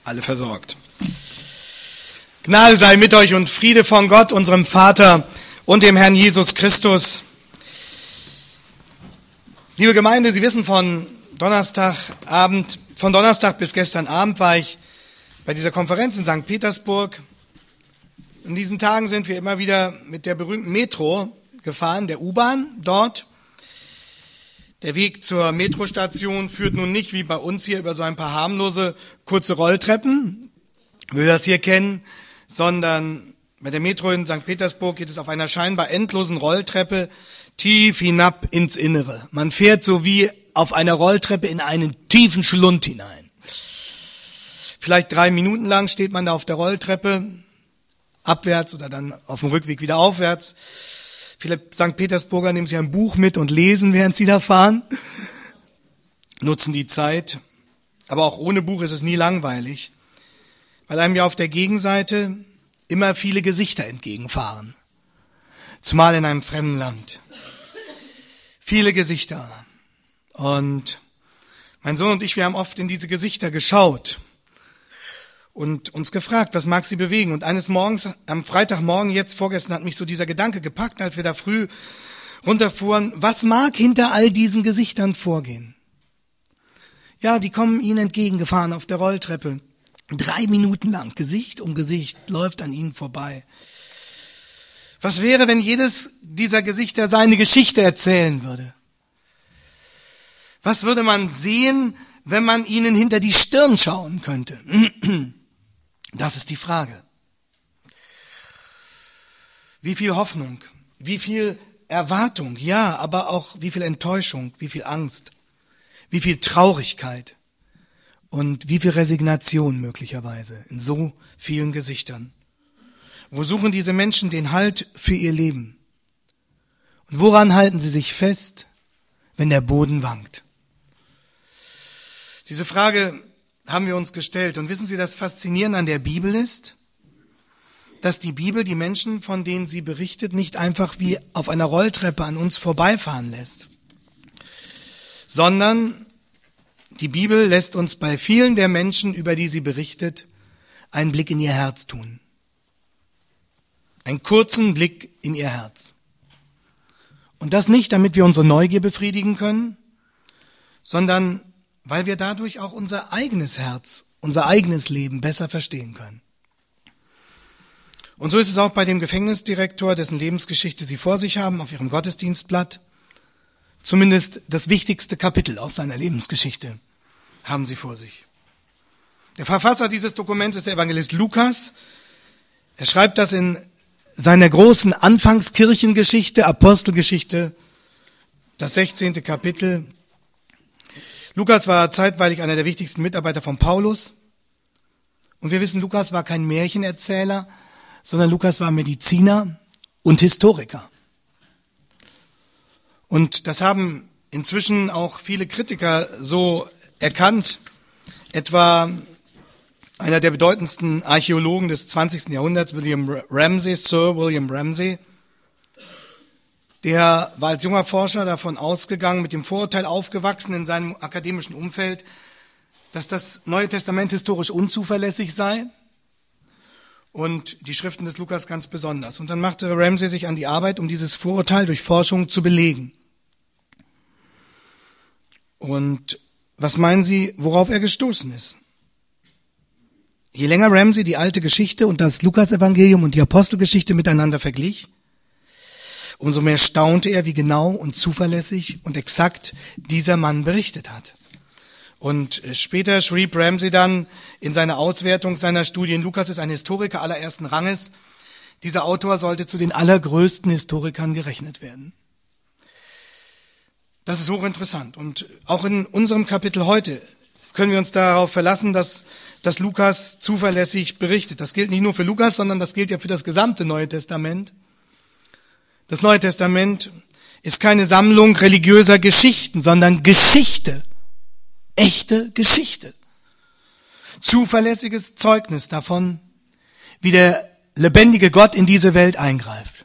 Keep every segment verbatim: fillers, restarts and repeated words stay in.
alle versorgt. Gnade sei mit euch und Friede von Gott, unserem Vater und dem Herrn Jesus Christus. Liebe Gemeinde, Sie wissen, von Donnerstagabend, von Donnerstag bis gestern Abend war ich bei dieser Konferenz in Sankt Petersburg. In diesen Tagen sind wir immer wieder mit der berühmten Metro gefahren, der U-Bahn dort. Der Weg zur Metrostation führt nun nicht wie bei uns hier über so ein paar harmlose kurze Rolltreppen, wie wir das hier kennen, sondern bei der Metro in Sankt Petersburg geht es auf einer scheinbar endlosen Rolltreppe tief hinab ins Innere. Man fährt so wie auf einer Rolltreppe in einen tiefen Schlund hinein. Vielleicht drei Minuten lang steht man da auf der Rolltreppe, abwärts oder dann auf dem Rückweg wieder aufwärts. Viele Sankt Petersburger nehmen sich ein Buch mit und lesen, während sie da fahren, nutzen die Zeit. Aber auch ohne Buch ist es nie langweilig, weil einem ja auf der Gegenseite immer viele Gesichter entgegenfahren. Zumal in einem fremden Land. Viele Gesichter. Und mein Sohn und ich, wir haben oft in diese Gesichter geschaut und uns gefragt, was mag sie bewegen. Und eines Morgens, am Freitagmorgen, jetzt vorgestern, hat mich so dieser Gedanke gepackt, als wir da früh runterfuhren, was mag hinter all diesen Gesichtern vorgehen? Ja, die kommen ihnen entgegengefahren auf der Rolltreppe. Drei Minuten lang, Gesicht um Gesicht, läuft an ihnen vorbei. Was wäre, wenn jedes dieser Gesichter seine Geschichte erzählen würde? Was würde man sehen, wenn man ihnen hinter die Stirn schauen könnte? Das ist die Frage. Wie viel Hoffnung, wie viel Erwartung, ja, aber auch wie viel Enttäuschung, wie viel Angst, wie viel Traurigkeit und wie viel Resignation möglicherweise in so vielen Gesichtern. Wo suchen diese Menschen den Halt für ihr Leben? Und woran halten sie sich fest, wenn der Boden wankt? Diese Frage haben wir uns gestellt. Und wissen Sie, das Faszinierende an der Bibel ist, dass die Bibel die Menschen, von denen sie berichtet, nicht einfach wie auf einer Rolltreppe an uns vorbeifahren lässt, sondern die Bibel lässt uns bei vielen der Menschen, über die sie berichtet, einen Blick in ihr Herz tun. Einen kurzen Blick in ihr Herz. Und das nicht, damit wir unsere Neugier befriedigen können, sondern weil wir dadurch auch unser eigenes Herz, unser eigenes Leben besser verstehen können. Und so ist es auch bei dem Gefängnisdirektor, dessen Lebensgeschichte Sie vor sich haben, auf Ihrem Gottesdienstblatt. Zumindest das wichtigste Kapitel aus seiner Lebensgeschichte haben Sie vor sich. Der Verfasser dieses Dokuments ist der Evangelist Lukas. Er schreibt das in seiner großen Anfangskirchengeschichte, Apostelgeschichte, das sechzehnte Kapitel. Lukas war zeitweilig einer der wichtigsten Mitarbeiter von Paulus. Und wir wissen, Lukas war kein Märchenerzähler, sondern Lukas war Mediziner und Historiker. Und das haben inzwischen auch viele Kritiker so erkannt. Etwa einer der bedeutendsten Archäologen des zwanzigsten Jahrhunderts, William Ramsay, Sir William Ramsay, der war als junger Forscher davon ausgegangen, mit dem Vorurteil aufgewachsen in seinem akademischen Umfeld, dass das Neue Testament historisch unzuverlässig sei und die Schriften des Lukas ganz besonders. Und dann machte Ramsay sich an die Arbeit, um dieses Vorurteil durch Forschung zu belegen. Und was meinen Sie, worauf er gestoßen ist? Je länger Ramsay die alte Geschichte und das Lukas-Evangelium und die Apostelgeschichte miteinander verglich, umso mehr staunte er, wie genau und zuverlässig und exakt dieser Mann berichtet hat. Und später schrieb Ramsay dann in seiner Auswertung seiner Studien, Lukas ist ein Historiker allerersten Ranges. Dieser Autor sollte zu den allergrößten Historikern gerechnet werden. Das ist hochinteressant. Und auch in unserem Kapitel heute können wir uns darauf verlassen, dass, dass Lukas zuverlässig berichtet. Das gilt nicht nur für Lukas, sondern das gilt ja für das gesamte Neue Testament. Das Neue Testament ist keine Sammlung religiöser Geschichten, sondern Geschichte. Echte Geschichte. Zuverlässiges Zeugnis davon, wie der lebendige Gott in diese Welt eingreift.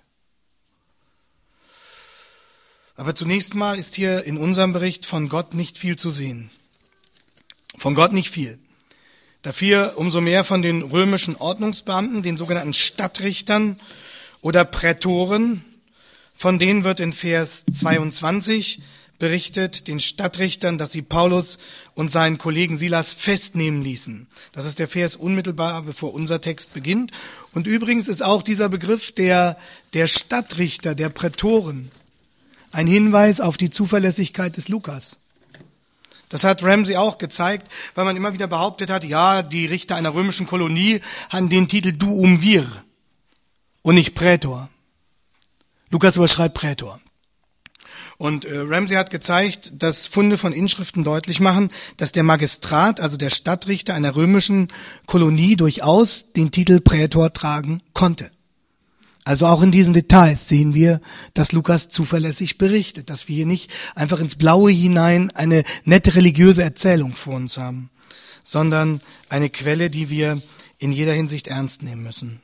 Aber zunächst mal ist hier in unserem Bericht von Gott nicht viel zu sehen. Von Gott nicht viel. Dafür umso mehr von den römischen Ordnungsbeamten, den sogenannten Stadtrichtern oder Prätoren. Von denen wird in Vers zweiundzwanzig berichtet, den Stadtrichtern, dass sie Paulus und seinen Kollegen Silas festnehmen ließen. Das ist der Vers unmittelbar, bevor unser Text beginnt. Und übrigens ist auch dieser Begriff der, der Stadtrichter, der Prätoren, ein Hinweis auf die Zuverlässigkeit des Lukas. Das hat Ramsey auch gezeigt, weil man immer wieder behauptet hat, ja, die Richter einer römischen Kolonie hatten den Titel Duum Vir und nicht Prätor. Lukas überschreibt Prätor. Und äh, Ramsey hat gezeigt, dass Funde von Inschriften deutlich machen, dass der Magistrat, also der Stadtrichter einer römischen Kolonie, durchaus den Titel Prätor tragen konnte. Also auch in diesen Details sehen wir, dass Lukas zuverlässig berichtet, dass wir hier nicht einfach ins Blaue hinein eine nette religiöse Erzählung vor uns haben, sondern eine Quelle, die wir in jeder Hinsicht ernst nehmen müssen.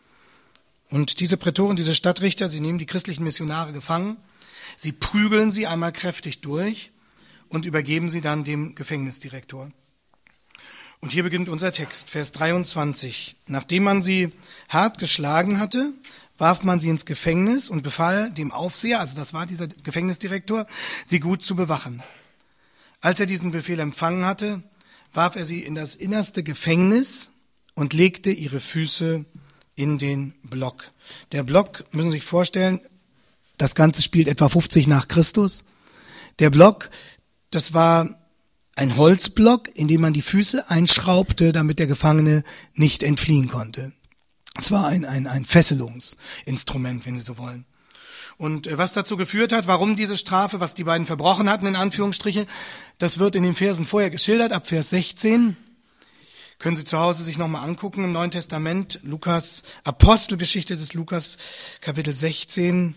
Und diese Prätoren, diese Stadtrichter, sie nehmen die christlichen Missionare gefangen, sie prügeln sie einmal kräftig durch und übergeben sie dann dem Gefängnisdirektor. Und hier beginnt unser Text, Vers dreiundzwanzig. Nachdem man sie hart geschlagen hatte, warf man sie ins Gefängnis und befahl dem Aufseher, also das war dieser Gefängnisdirektor, sie gut zu bewachen. Als er diesen Befehl empfangen hatte, warf er sie in das innerste Gefängnis und legte ihre Füße in den Block. Der Block, müssen Sie sich vorstellen, das Ganze spielt etwa fünfzig nach Christus. Der Block, das war ein Holzblock, in dem man die Füße einschraubte, damit der Gefangene nicht entfliehen konnte. Es war ein, ein, ein Fesselungsinstrument, wenn Sie so wollen. Und was dazu geführt hat, warum diese Strafe, was die beiden verbrochen hatten, in Anführungsstriche, das wird in den Versen vorher geschildert, ab Vers sechzehn. Können Sie zu Hause sich nochmal angucken im Neuen Testament, Lukas, Apostelgeschichte des Lukas, Kapitel sechzehn.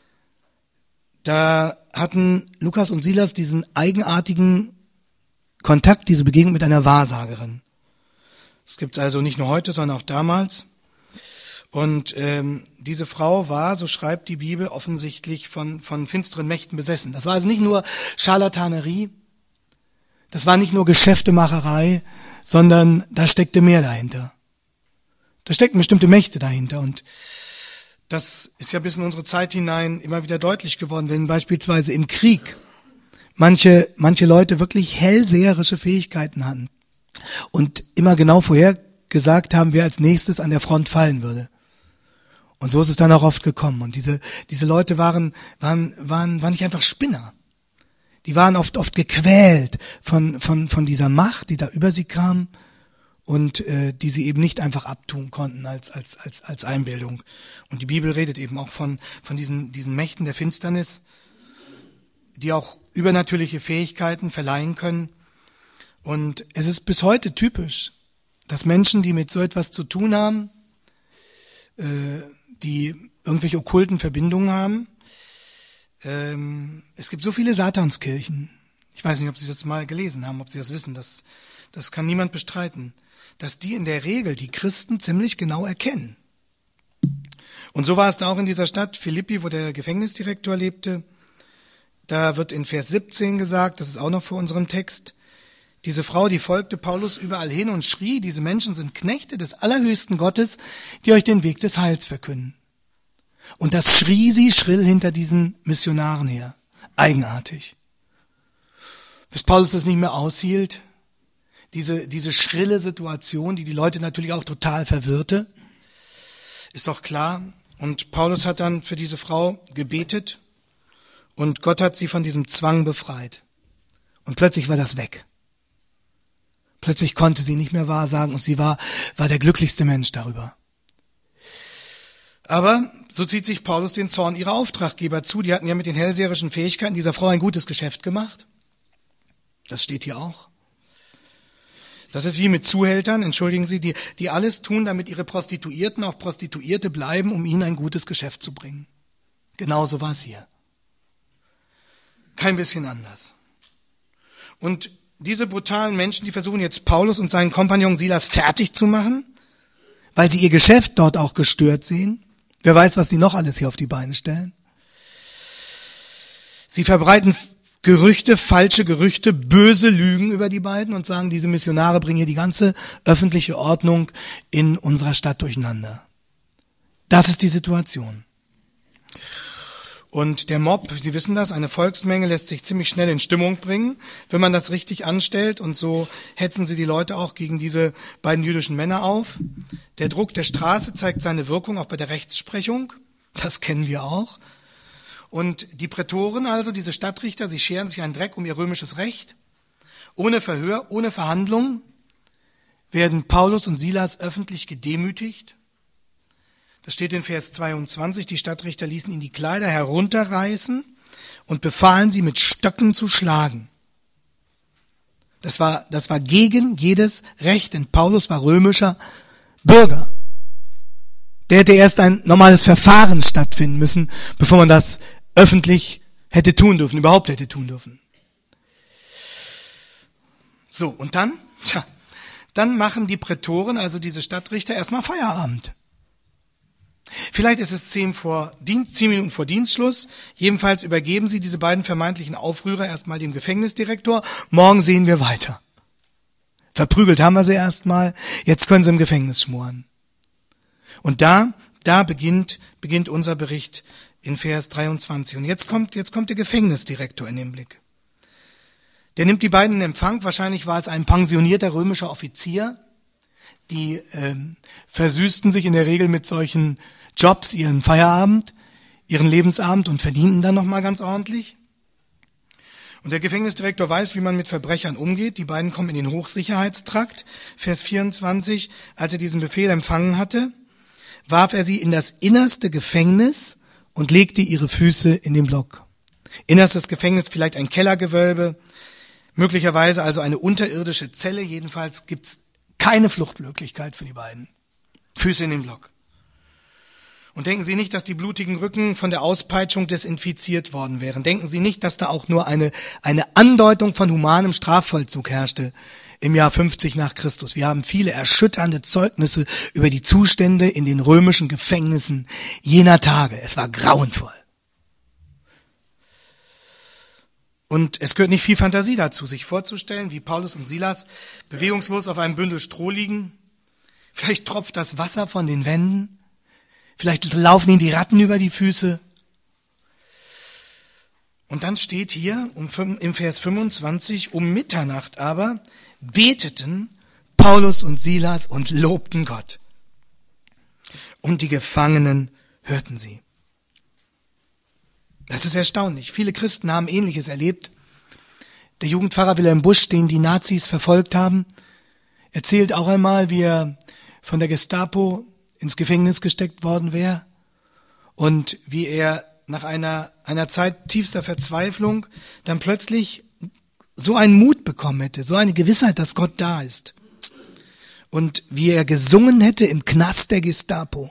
Da hatten Lukas und Silas diesen eigenartigen Kontakt, diese Begegnung mit einer Wahrsagerin. Das gibt es also nicht nur heute, sondern auch damals. Und ähm, diese Frau war, so schreibt die Bibel, offensichtlich von, von finsteren Mächten besessen. Das war also nicht nur Scharlatanerie, das war nicht nur Geschäftemacherei, sondern da steckte mehr dahinter. Da steckten bestimmte Mächte dahinter. Und das ist ja bis in unsere Zeit hinein immer wieder deutlich geworden, wenn beispielsweise im Krieg manche, manche Leute wirklich hellseherische Fähigkeiten hatten und immer genau vorhergesagt haben, wer als nächstes an der Front fallen würde. Und so ist es dann auch oft gekommen. Und diese, diese Leute waren, waren, waren, waren nicht einfach Spinner. Die waren oft, oft gequält von, von, von dieser Macht, die da über sie kam und äh, die sie eben nicht einfach abtun konnten als, als, als, als Einbildung. Und die Bibel redet eben auch von, von diesen, diesen Mächten der Finsternis, die auch übernatürliche Fähigkeiten verleihen können. Und es ist bis heute typisch, dass Menschen, die mit so etwas zu tun haben, äh, die irgendwelche okkulten Verbindungen haben, ähm, es gibt so viele Satanskirchen. Ich weiß nicht, ob Sie das mal gelesen haben, ob Sie das wissen, das, das kann niemand bestreiten, dass die in der Regel die Christen ziemlich genau erkennen. Und so war es da auch in dieser Stadt Philippi, wo der Gefängnisdirektor lebte. Da wird in Vers siebzehn gesagt, das ist auch noch vor unserem Text, diese Frau, die folgte Paulus überall hin und schrie, diese Menschen sind Knechte des allerhöchsten Gottes, die euch den Weg des Heils verkünden. Und das schrie sie schrill hinter diesen Missionaren her. Eigenartig. Bis Paulus das nicht mehr aushielt, diese, diese schrille Situation, die die Leute natürlich auch total verwirrte, ist doch klar. Und Paulus hat dann für diese Frau gebetet und Gott hat sie von diesem Zwang befreit. Und plötzlich war das weg. Plötzlich konnte sie nicht mehr wahrsagen und sie war, war der glücklichste Mensch darüber. Aber so zieht sich Paulus den Zorn ihrer Auftraggeber zu. Die hatten ja mit den hellseherischen Fähigkeiten dieser Frau ein gutes Geschäft gemacht. Das steht hier auch. Das ist wie mit Zuhältern, entschuldigen Sie, die, die alles tun, damit ihre Prostituierten auch Prostituierte bleiben, um ihnen ein gutes Geschäft zu bringen. Genauso war es hier. Kein bisschen anders. Und diese brutalen Menschen, die versuchen jetzt Paulus und seinen Kompagnon Silas fertig zu machen, weil sie ihr Geschäft dort auch gestört sehen. Wer weiß, was die noch alles hier auf die Beine stellen. Sie verbreiten Gerüchte, falsche Gerüchte, böse Lügen über die beiden und sagen, diese Missionare bringen hier die ganze öffentliche Ordnung in unserer Stadt durcheinander. Das ist die Situation. Und der Mob, Sie wissen das, eine Volksmenge lässt sich ziemlich schnell in Stimmung bringen, wenn man das richtig anstellt. Und so hetzen sie die Leute auch gegen diese beiden jüdischen Männer auf. Der Druck der Straße zeigt seine Wirkung auch bei der Rechtsprechung. Das kennen wir auch. Und die Prätoren, also diese Stadtrichter, sie scheren sich einen Dreck um ihr römisches Recht. Ohne Verhör, ohne Verhandlung werden Paulus und Silas öffentlich gedemütigt. Das steht in Vers zweiundzwanzig, die Stadtrichter ließen ihnen die Kleider herunterreißen und befahlen sie mit Stöcken zu schlagen. Das war, das war gegen jedes Recht, denn Paulus war römischer Bürger. Der hätte erst ein normales Verfahren stattfinden müssen, bevor man das öffentlich hätte tun dürfen, überhaupt hätte tun dürfen. So, und dann, tja, dann machen die Prätoren, also diese Stadtrichter, erstmal Feierabend. Vielleicht ist es zehn, vor Dienst, zehn Minuten vor Dienstschluss. Jedenfalls übergeben sie diese beiden vermeintlichen Aufrührer erstmal dem Gefängnisdirektor. Morgen sehen wir weiter. Verprügelt haben wir sie erstmal. Jetzt können sie im Gefängnis schmoren. Und da, da beginnt, beginnt unser Bericht in Vers dreiundzwanzig. Und jetzt kommt, jetzt kommt der Gefängnisdirektor in den Blick. Der nimmt die beiden in Empfang. Wahrscheinlich war es ein pensionierter römischer Offizier. Die ähm, versüßten sich in der Regel mit solchen Jobs ihren Feierabend, ihren Lebensabend und verdienten dann nochmal ganz ordentlich. Und der Gefängnisdirektor weiß, wie man mit Verbrechern umgeht. Die beiden kommen in den Hochsicherheitstrakt. Vers vierundzwanzig, als er diesen Befehl empfangen hatte, warf er sie in das innerste Gefängnis und legte ihre Füße in den Block. Innerstes Gefängnis, vielleicht ein Kellergewölbe, möglicherweise also eine unterirdische Zelle. Jedenfalls gibt's keine Fluchtmöglichkeit für die beiden. Füße in den Block. Und denken Sie nicht, dass die blutigen Rücken von der Auspeitschung desinfiziert worden wären. Denken Sie nicht, dass da auch nur eine, eine Andeutung von humanem Strafvollzug herrschte im Jahr fünfzig nach Christus. Wir haben viele erschütternde Zeugnisse über die Zustände in den römischen Gefängnissen jener Tage. Es war grauenvoll. Und es gehört nicht viel Fantasie dazu, sich vorzustellen, wie Paulus und Silas bewegungslos auf einem Bündel Stroh liegen. Vielleicht tropft das Wasser von den Wänden. Vielleicht laufen ihnen die Ratten über die Füße. Und dann steht hier im Vers fünfundzwanzig, um Mitternacht aber beteten Paulus und Silas und lobten Gott. Und die Gefangenen hörten sie. Das ist erstaunlich. Viele Christen haben Ähnliches erlebt. Der Jugendpfarrer Wilhelm Busch, den die Nazis verfolgt haben, erzählt auch einmal, wie er von der Gestapo ins Gefängnis gesteckt worden wäre und wie er nach einer, einer Zeit tiefster Verzweiflung dann plötzlich so einen Mut bekommen hätte, so eine Gewissheit, dass Gott da ist. Und wie er gesungen hätte im Knast der Gestapo.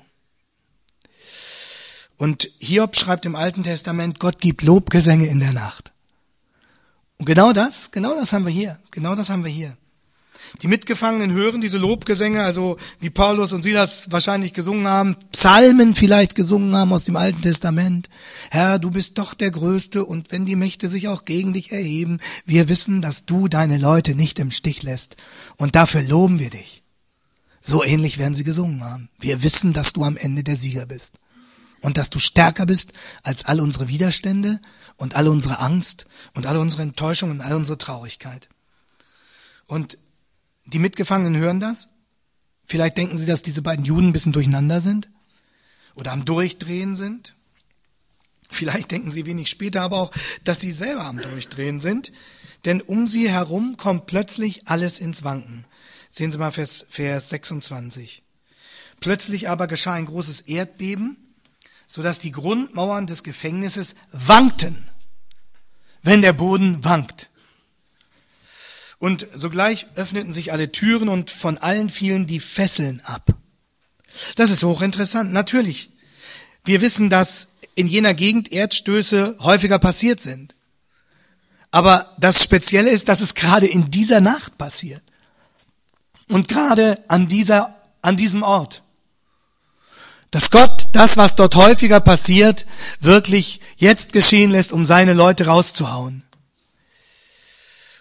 Und Hiob schreibt im Alten Testament, Gott gibt Lobgesänge in der Nacht. Und genau das, genau das haben wir hier, genau das haben wir hier. Die Mitgefangenen hören diese Lobgesänge, also wie Paulus und Silas wahrscheinlich gesungen haben, Psalmen vielleicht gesungen haben aus dem Alten Testament. Herr, du bist doch der Größte und wenn die Mächte sich auch gegen dich erheben, wir wissen, dass du deine Leute nicht im Stich lässt und dafür loben wir dich. So ähnlich werden sie gesungen haben. Wir wissen, dass du am Ende der Sieger bist und dass du stärker bist als all unsere Widerstände und all unsere Angst und all unsere Enttäuschung und all unsere Traurigkeit. Und die Mitgefangenen hören das. Vielleicht denken sie, dass diese beiden Juden ein bisschen durcheinander sind oder am Durchdrehen sind. Vielleicht denken sie wenig später aber auch, dass sie selber am Durchdrehen sind. Denn um sie herum kommt plötzlich alles ins Wanken. Sehen Sie mal Vers, Vers sechsundzwanzig. Plötzlich aber geschah ein großes Erdbeben, sodass die Grundmauern des Gefängnisses wankten, wenn der Boden wankt. Und sogleich öffneten sich alle Türen und von allen fielen die Fesseln ab. Das ist hochinteressant, natürlich. Wir wissen, dass in jener Gegend Erdstöße häufiger passiert sind. Aber das Spezielle ist, dass es gerade in dieser Nacht passiert. Und gerade an dieser, an diesem Ort. Dass Gott das, was dort häufiger passiert, wirklich jetzt geschehen lässt, um seine Leute rauszuhauen.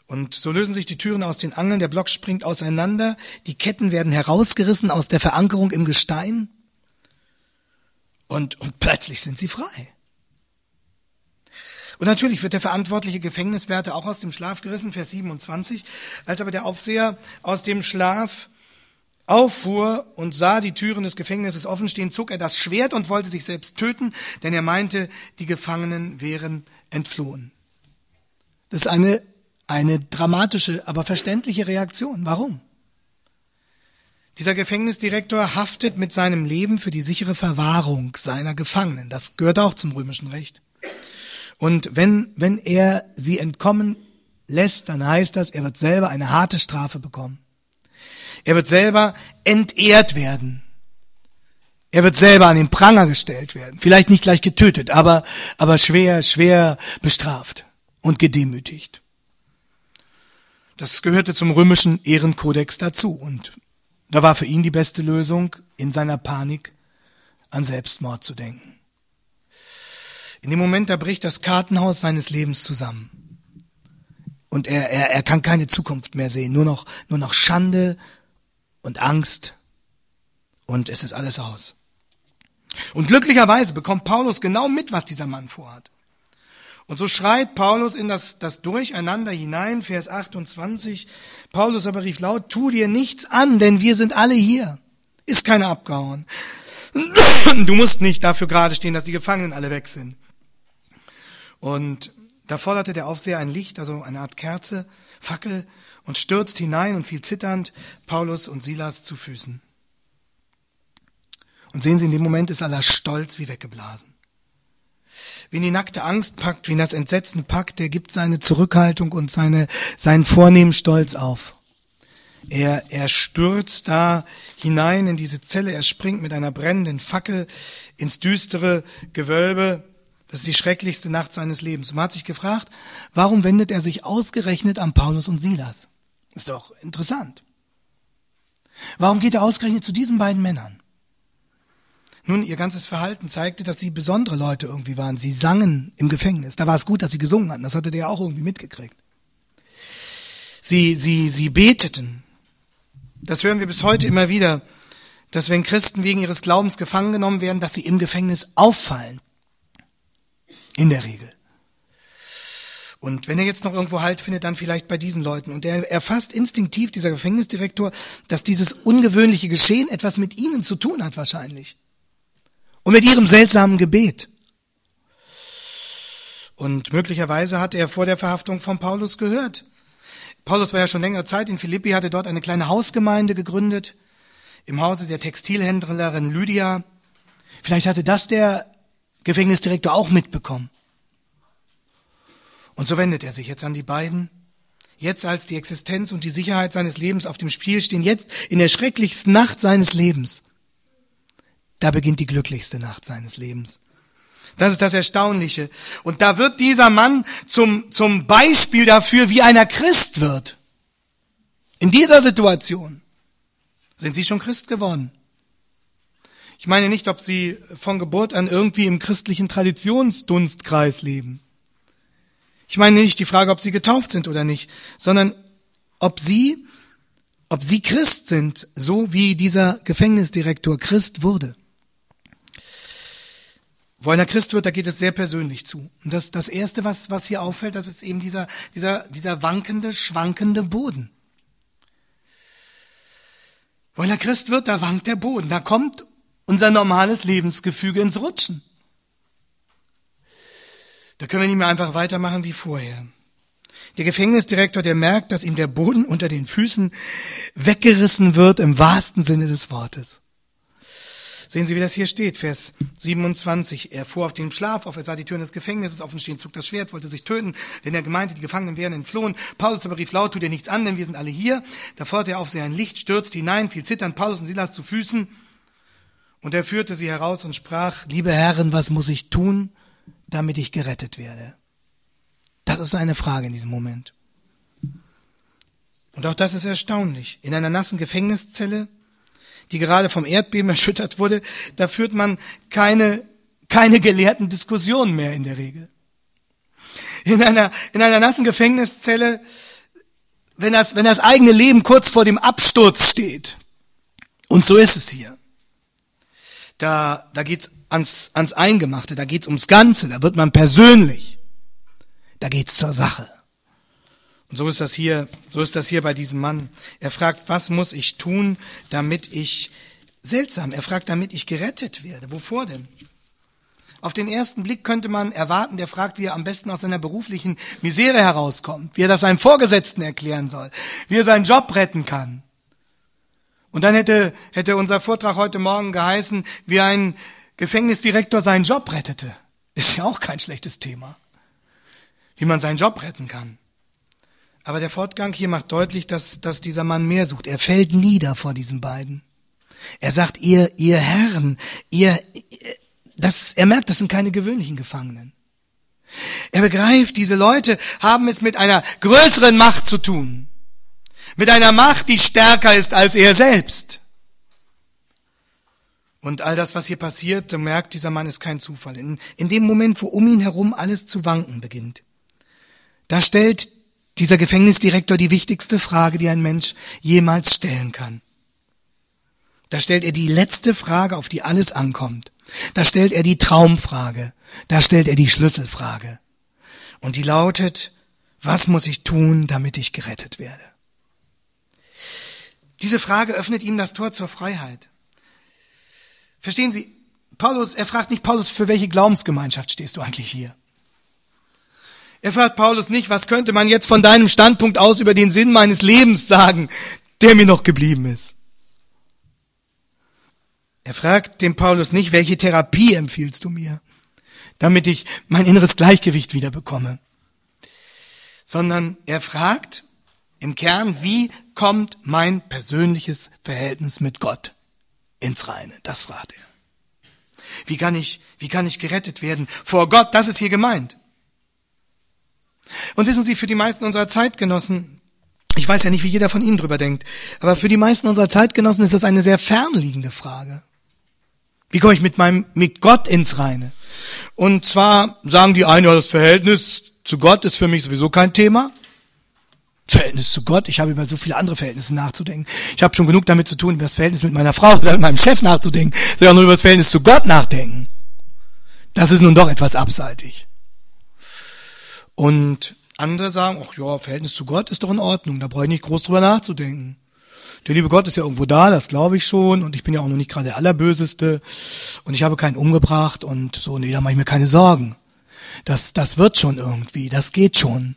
Und so lösen sich die Türen aus den Angeln, der Block springt auseinander, die Ketten werden herausgerissen aus der Verankerung im Gestein und, und plötzlich sind sie frei. Und natürlich wird der verantwortliche Gefängniswärter auch aus dem Schlaf gerissen, Vers siebenundzwanzig. Als aber der Aufseher aus dem Schlaf auffuhr und sah die Türen des Gefängnisses offen stehen, zog er das Schwert und wollte sich selbst töten, denn er meinte, die Gefangenen wären entflohen. Das ist eine, eine dramatische, aber verständliche Reaktion. Warum? Dieser Gefängnisdirektor haftet mit seinem Leben für die sichere Verwahrung seiner Gefangenen. Das gehört auch zum römischen Recht. Und wenn, wenn er sie entkommen lässt, dann heißt das, er wird selber eine harte Strafe bekommen. Er wird selber entehrt werden. Er wird selber an den Pranger gestellt werden. Vielleicht nicht gleich getötet, aber, aber schwer, schwer bestraft und gedemütigt. Das gehörte zum römischen Ehrenkodex dazu. Und da war für ihn die beste Lösung, in seiner Panik an Selbstmord zu denken. In dem Moment, da bricht das Kartenhaus seines Lebens zusammen. Und er, er, er kann keine Zukunft mehr sehen. Nur noch, nur noch Schande und Angst. Und es ist alles aus. Und glücklicherweise bekommt Paulus genau mit, was dieser Mann vorhat. Und so schreit Paulus in das, das Durcheinander hinein, Vers achtundzwanzig. Paulus aber rief laut, tu dir nichts an, denn wir sind alle hier. Ist keiner abgehauen. Du musst nicht dafür gerade stehen, dass die Gefangenen alle weg sind. Und da forderte der Aufseher ein Licht, also eine Art Kerze, Fackel, und stürzt hinein und fiel zitternd Paulus und Silas zu Füßen. Und sehen Sie, in dem Moment ist aller Stolz wie weggeblasen. Wen die nackte Angst packt, wen das Entsetzen packt, der gibt seine Zurückhaltung und seine, seinen vornehmen Stolz auf. Er, er stürzt da hinein in diese Zelle, er springt mit einer brennenden Fackel ins düstere Gewölbe. Das ist die schrecklichste Nacht seines Lebens. Und man hat sich gefragt, warum wendet er sich ausgerechnet an Paulus und Silas? Ist doch interessant. Warum geht er ausgerechnet zu diesen beiden Männern? Nun, ihr ganzes Verhalten zeigte, dass sie besondere Leute irgendwie waren. Sie sangen im Gefängnis. Da war es gut, dass sie gesungen hatten. Das hatte der ja auch irgendwie mitgekriegt. Sie, sie, sie beteten. Das hören wir bis heute immer wieder, dass wenn Christen wegen ihres Glaubens gefangen genommen werden, dass sie im Gefängnis auffallen. In der Regel. Und wenn er jetzt noch irgendwo Halt findet, dann vielleicht bei diesen Leuten. Und er erfasst instinktiv, dieser Gefängnisdirektor, dass dieses ungewöhnliche Geschehen etwas mit ihnen zu tun hat wahrscheinlich. Und mit ihrem seltsamen Gebet. Und möglicherweise hatte er vor der Verhaftung von Paulus gehört. Paulus war ja schon längere Zeit in Philippi, hatte dort eine kleine Hausgemeinde gegründet, im Hause der Textilhändlerin Lydia. Vielleicht hatte das der Gefängnisdirektor auch mitbekommen. Und so wendet er sich jetzt an die beiden. Jetzt, als die Existenz und die Sicherheit seines Lebens auf dem Spiel stehen, jetzt in der schrecklichsten Nacht seines Lebens. Da beginnt die glücklichste Nacht seines Lebens. Das ist das Erstaunliche. Und da wird dieser Mann zum, zum Beispiel dafür, wie einer Christ wird. In dieser Situation. Sind Sie schon Christ geworden? Ich meine nicht, ob Sie von Geburt an irgendwie im christlichen Traditionsdunstkreis leben. Ich meine nicht die Frage, ob Sie getauft sind oder nicht, sondern ob Sie, ob Sie Christ sind, so wie dieser Gefängnisdirektor Christ wurde. Wo einer Christ wird, da geht es sehr persönlich zu. Und das, das Erste, was, was hier auffällt, das ist eben dieser, dieser, dieser wankende, schwankende Boden. Wo einer Christ wird, da wankt der Boden, da kommt unser normales Lebensgefüge ins Rutschen. Da können wir nicht mehr einfach weitermachen wie vorher. Der Gefängnisdirektor, der merkt, dass ihm der Boden unter den Füßen weggerissen wird, im wahrsten Sinne des Wortes. Sehen Sie, wie das hier steht, Vers siebenundzwanzig. Er fuhr auf den Schlaf auf, er sah die Türen des Gefängnisses offen stehen, zog das Schwert, wollte sich töten, denn er meinte, die Gefangenen wären entflohen. Paulus aber rief laut, tu dir nichts an, denn wir sind alle hier. Da forderte er auf sie ein Licht, stürzte hinein, fiel zitternd Paulus und Silas zu Füßen. Und er führte sie heraus und sprach, liebe Herren, was muss ich tun, damit ich gerettet werde? Das ist eine Frage in diesem Moment. Und auch das ist erstaunlich. In einer nassen Gefängniszelle, die gerade vom Erdbeben erschüttert wurde, da führt man keine, keine gelehrten Diskussionen mehr in der Regel. In einer, in einer nassen Gefängniszelle wenn das, wenn das eigene Leben kurz vor dem Absturz steht. Und so ist es hier. Da, da geht's ans, ans Eingemachte, da geht's ums Ganze, da wird man persönlich. Da geht's zur Sache. Und so ist das hier, so ist das hier bei diesem Mann. Er fragt, was muss ich tun, damit ich, seltsam, er fragt, damit ich gerettet werde. Wovor denn? Auf den ersten Blick könnte man erwarten, der fragt, wie er am besten aus seiner beruflichen Misere herauskommt, wie er das seinem Vorgesetzten erklären soll, wie er seinen Job retten kann. Und dann hätte, hätte unser Vortrag heute Morgen geheißen, wie ein Gefängnisdirektor seinen Job rettete. Ist ja auch kein schlechtes Thema. Wie man seinen Job retten kann. Aber der Fortgang hier macht deutlich, dass, dass dieser Mann mehr sucht. Er fällt nieder vor diesen beiden. Er sagt, ihr, ihr Herren, ihr, das, er merkt, das sind keine gewöhnlichen Gefangenen. Er begreift, diese Leute haben es mit einer größeren Macht zu tun. Mit einer Macht, die stärker ist als er selbst. Und all das, was hier passiert, so merkt dieser Mann, ist kein Zufall. In, in dem Moment, wo um ihn herum alles zu wanken beginnt, da stellt dieser Gefängnisdirektor die wichtigste Frage, die ein Mensch jemals stellen kann. Da stellt er die letzte Frage, auf die alles ankommt. Da stellt er die Traumfrage. Da stellt er die Schlüsselfrage. Und die lautet, was muss ich tun, damit ich gerettet werde? Diese Frage öffnet ihm das Tor zur Freiheit. Verstehen Sie, Paulus, er fragt nicht Paulus, für welche Glaubensgemeinschaft stehst du eigentlich hier? Er fragt Paulus nicht, was könnte man jetzt von deinem Standpunkt aus über den Sinn meines Lebens sagen, der mir noch geblieben ist. Er fragt den Paulus nicht, welche Therapie empfiehlst du mir, damit ich mein inneres Gleichgewicht wieder bekomme, sondern er fragt im Kern, wie kommt mein persönliches Verhältnis mit Gott ins Reine? Das fragt er. Wie kann ich, wie kann ich gerettet werden vor Gott? Das ist hier gemeint. Und wissen Sie, für die meisten unserer Zeitgenossen, ich weiß ja nicht, wie jeder von Ihnen drüber denkt, aber für die meisten unserer Zeitgenossen ist das eine sehr fernliegende Frage. Wie komme ich mit meinem, mit Gott ins Reine? Und zwar sagen die einen, ja, das Verhältnis zu Gott ist für mich sowieso kein Thema. Verhältnis zu Gott, ich habe über so viele andere Verhältnisse nachzudenken. Ich habe schon genug damit zu tun, über das Verhältnis mit meiner Frau oder mit meinem Chef nachzudenken, soll auch nur über das Verhältnis zu Gott nachdenken. Das ist nun doch etwas abseitig. Und andere sagen, ach ja, Verhältnis zu Gott ist doch in Ordnung, da brauche ich nicht groß drüber nachzudenken. Der liebe Gott ist ja irgendwo da, das glaube ich schon, und ich bin ja auch noch nicht gerade der Allerböseste und ich habe keinen umgebracht und so, nee, da mache ich mir keine Sorgen. Das, das wird schon irgendwie, das geht schon.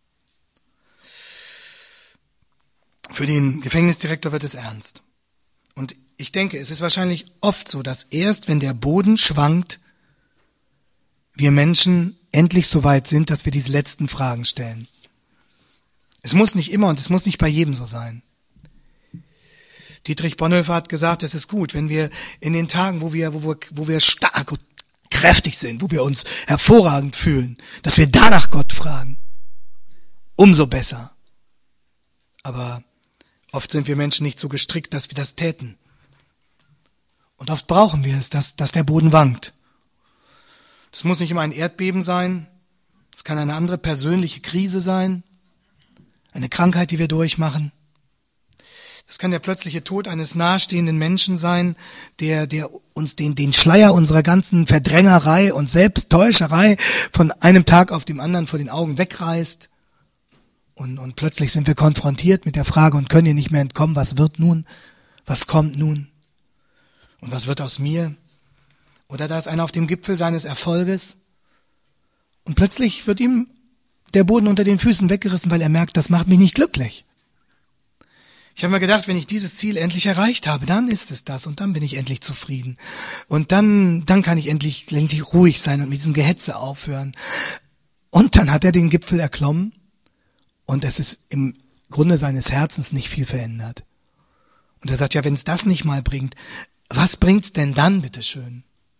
Für den Gefängnisdirektor wird es ernst. Und ich denke, es ist wahrscheinlich oft so, dass erst, wenn der Boden schwankt, wir Menschen endlich so weit sind, dass wir diese letzten Fragen stellen. Es muss nicht immer und es muss nicht bei jedem so sein. Dietrich Bonhoeffer hat gesagt, es ist gut, wenn wir in den Tagen, wo wir, wo wir, wo wir stark und kräftig sind, wo wir uns hervorragend fühlen, dass wir danach Gott fragen. Umso besser. Aber oft sind wir Menschen nicht so gestrickt, dass wir das täten. Und oft brauchen wir es, dass, dass der Boden wankt. Das muss nicht immer ein Erdbeben sein. Es kann eine andere persönliche Krise sein. Eine Krankheit, die wir durchmachen. Das kann der plötzliche Tod eines nahestehenden Menschen sein, der, der uns den, den Schleier unserer ganzen Verdrängerei und Selbsttäuscherei von einem Tag auf den anderen vor den Augen wegreißt. Und, und plötzlich sind wir konfrontiert mit der Frage und können ihr nicht mehr entkommen, was wird nun? Was kommt nun? Und was wird aus mir? Oder da ist einer auf dem Gipfel seines Erfolges und plötzlich wird ihm der Boden unter den Füßen weggerissen, weil er merkt, das macht mich nicht glücklich. Ich habe mir gedacht, wenn ich dieses Ziel endlich erreicht habe, dann ist es das und dann bin ich endlich zufrieden. Und dann, dann kann ich endlich, endlich ruhig sein und mit diesem Gehetze aufhören. Und dann hat er den Gipfel erklommen und es ist im Grunde seines Herzens nicht viel verändert. Und er sagt, ja, wenn es das nicht mal bringt, was bringt's denn dann, bitteschön?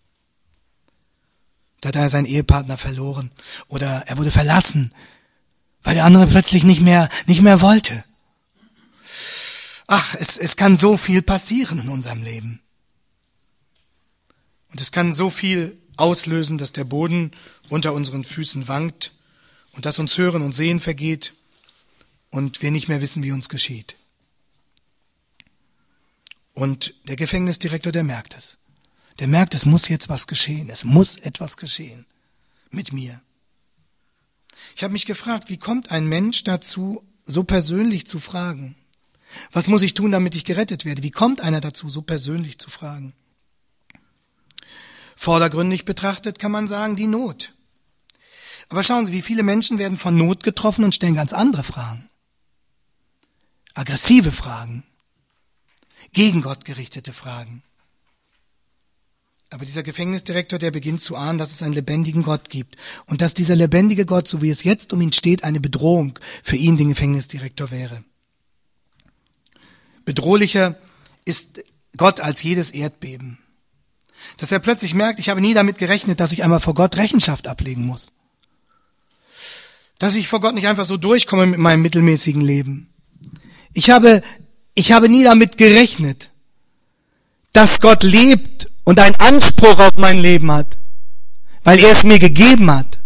Da hat er seinen Ehepartner verloren oder er wurde verlassen, weil der andere plötzlich nicht mehr, nicht mehr wollte. Ach, es, es kann so viel passieren in unserem Leben. Und es kann so viel auslösen, dass der Boden unter unseren Füßen wankt und dass uns Hören und Sehen vergeht und wir nicht mehr wissen, wie uns geschieht. Und der Gefängnisdirektor, der merkt es. Der merkt, es muss jetzt was geschehen. Es muss etwas geschehen mit mir. Ich habe mich gefragt, wie kommt ein Mensch dazu, so persönlich zu fragen? Was muss ich tun, damit ich gerettet werde? Wie kommt einer dazu, so persönlich zu fragen? Vordergründig betrachtet kann man sagen, die Not. Aber schauen Sie, wie viele Menschen werden von Not getroffen und stellen ganz andere Fragen. Aggressive Fragen. Gegen Gott gerichtete Fragen. Aber dieser Gefängnisdirektor, der beginnt zu ahnen, dass es einen lebendigen Gott gibt. Und dass dieser lebendige Gott, so wie es jetzt um ihn steht, eine Bedrohung für ihn, den Gefängnisdirektor, wäre. Bedrohlicher ist Gott als jedes Erdbeben. Dass er plötzlich merkt, ich habe nie damit gerechnet, dass ich einmal vor Gott Rechenschaft ablegen muss. Dass ich vor Gott nicht einfach so durchkomme mit meinem mittelmäßigen Leben. Ich habe, ich habe nie damit gerechnet, dass Gott lebt und einen Anspruch auf mein Leben hat, weil er es mir gegeben hat.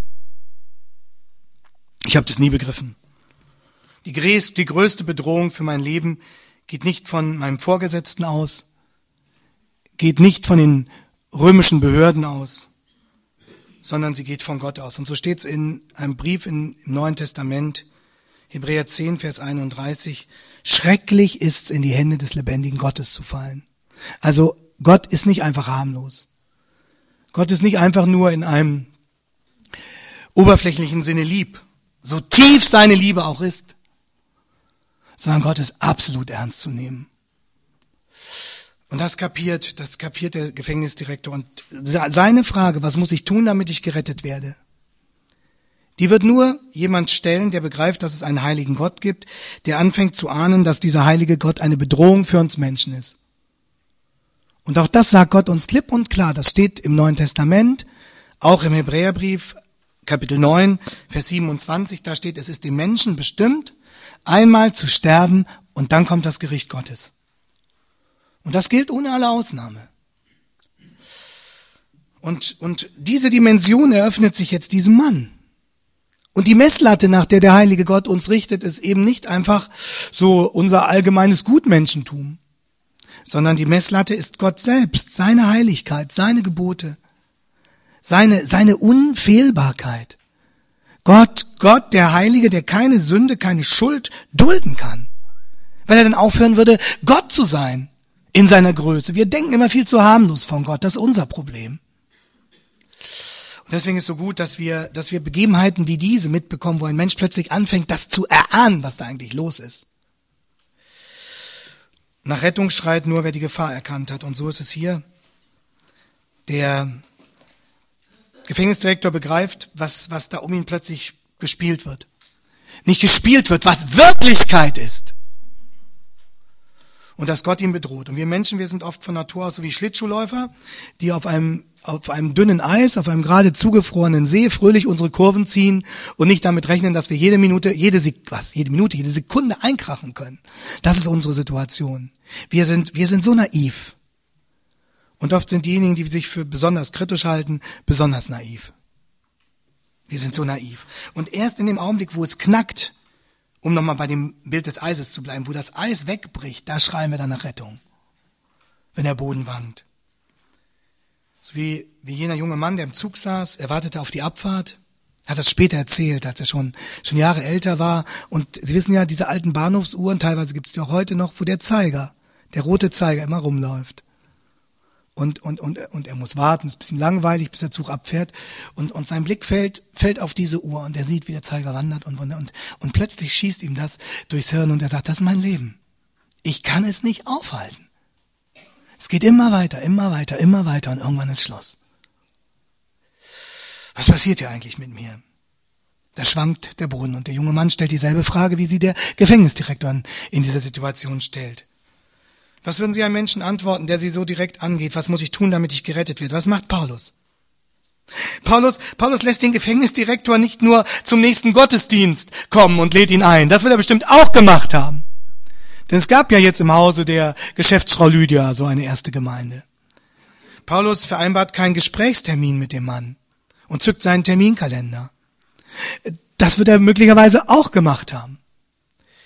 Ich habe das nie begriffen. Die größte Bedrohung für mein Leben geht nicht von meinem Vorgesetzten aus, geht nicht von den römischen Behörden aus, sondern sie geht von Gott aus. Und so steht es in einem Brief in, im Neuen Testament, Hebräer zehn, Vers einunddreißig, schrecklich ist's, in die Hände des lebendigen Gottes zu fallen. Also Gott ist nicht einfach harmlos. Gott ist nicht einfach nur in einem oberflächlichen Sinne lieb, so tief seine Liebe auch ist, sondern Gott ist absolut ernst zu nehmen. Und das kapiert, das kapiert der Gefängnisdirektor. Und seine Frage, was muss ich tun, damit ich gerettet werde, die wird nur jemand stellen, der begreift, dass es einen heiligen Gott gibt, der anfängt zu ahnen, dass dieser heilige Gott eine Bedrohung für uns Menschen ist. Und auch das sagt Gott uns klipp und klar. Das steht im Neuen Testament, auch im Hebräerbrief, Kapitel neun, Vers siebenundzwanzig. Da steht, es ist dem Menschen bestimmt, einmal zu sterben und dann kommt das Gericht Gottes. Und das gilt ohne alle Ausnahme. Und, und diese Dimension eröffnet sich jetzt diesem Mann. Und die Messlatte, nach der der heilige Gott uns richtet, ist eben nicht einfach so unser allgemeines Gutmenschentum, sondern die Messlatte ist Gott selbst, seine Heiligkeit, seine Gebote, seine, seine Unfehlbarkeit. Gott, Gott, der Heilige, der keine Sünde, keine Schuld dulden kann. Weil er dann aufhören würde, Gott zu sein in seiner Größe. Wir denken immer viel zu harmlos von Gott, das ist unser Problem. Und deswegen ist es so gut, dass wir, dass wir Begebenheiten wie diese mitbekommen, wo ein Mensch plötzlich anfängt, das zu erahnen, was da eigentlich los ist. Nach Rettung schreit nur, wer die Gefahr erkannt hat. Und so ist es hier. Der Gefängnisdirektor begreift, was, was da um ihn plötzlich gespielt wird. Nicht gespielt wird, was Wirklichkeit ist. Und dass Gott ihn bedroht. Und wir Menschen, wir sind oft von Natur aus so wie Schlittschuhläufer, die auf einem, auf einem dünnen Eis, auf einem gerade zugefrorenen See fröhlich unsere Kurven ziehen und nicht damit rechnen, dass wir jede Minute, jede, was, jede Minute, jede Sekunde einkrachen können. Das ist unsere Situation. Wir sind, wir sind so naiv. Und oft sind diejenigen, die sich für besonders kritisch halten, besonders naiv. Wir sind so naiv. Und erst in dem Augenblick, wo es knackt, um nochmal bei dem Bild des Eises zu bleiben, wo das Eis wegbricht, da schreien wir dann nach Rettung, wenn der Boden wankt. So wie, wie jener junge Mann, der im Zug saß, er wartete auf die Abfahrt, hat das später erzählt, als er schon, schon Jahre älter war. Und Sie wissen ja, diese alten Bahnhofsuhren, teilweise gibt es die auch heute noch, wo der Zeiger, der rote Zeiger immer rumläuft. Und, und, und, und er muss warten, ist ein bisschen langweilig, bis der Zug abfährt. Und, und sein Blick fällt, fällt auf diese Uhr und er sieht, wie der Zeiger wandert und, und, und, und plötzlich schießt ihm das durchs Hirn und er sagt, das ist mein Leben. Ich kann es nicht aufhalten. Es geht immer weiter, immer weiter, immer weiter und irgendwann ist Schluss. Was passiert hier eigentlich mit mir? Da schwankt der Boden und der junge Mann stellt dieselbe Frage, wie sie der Gefängnisdirektor in dieser Situation stellt. Was würden Sie einem Menschen antworten, der Sie so direkt angeht? Was muss ich tun, damit ich gerettet werde? Was macht Paulus? Paulus, Paulus lässt den Gefängnisdirektor nicht nur zum nächsten Gottesdienst kommen und lädt ihn ein. Das wird er bestimmt auch gemacht haben. Denn es gab ja jetzt im Hause der Geschäftsfrau Lydia so eine erste Gemeinde. Paulus vereinbart keinen Gesprächstermin mit dem Mann und zückt seinen Terminkalender. Das wird er möglicherweise auch gemacht haben.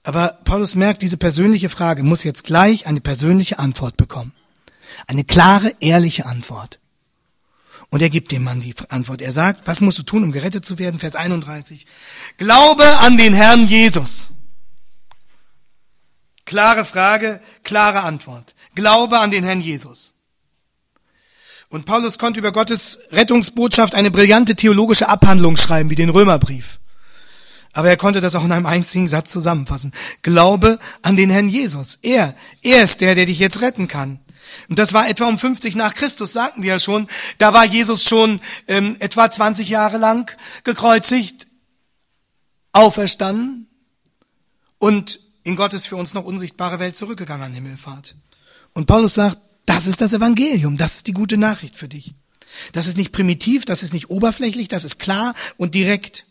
Aber Paulus merkt, diese persönliche Frage muss jetzt gleich eine persönliche Antwort bekommen. Eine klare, ehrliche Antwort. Und er gibt dem Mann die Antwort. Er sagt, was musst du tun, um gerettet zu werden? Vers einunddreißig. Glaube an den Herrn Jesus. Klare Frage, klare Antwort. Glaube an den Herrn Jesus. Und Paulus konnte über Gottes Rettungsbotschaft eine brillante theologische Abhandlung schreiben, wie den Römerbrief. Aber er konnte das auch in einem einzigen Satz zusammenfassen. Glaube an den Herrn Jesus. Er, er ist der, der dich jetzt retten kann. Und das war etwa um fünfzig nach Christus, sagten wir ja schon. Da war Jesus schon ähm, etwa zwanzig Jahre lang gekreuzigt, auferstanden und in Gottes für uns noch unsichtbare Welt zurückgegangen an Himmelfahrt. Und Paulus sagt, das ist das Evangelium, das ist die gute Nachricht für dich. Das ist nicht primitiv, das ist nicht oberflächlich, das ist klar und direkt.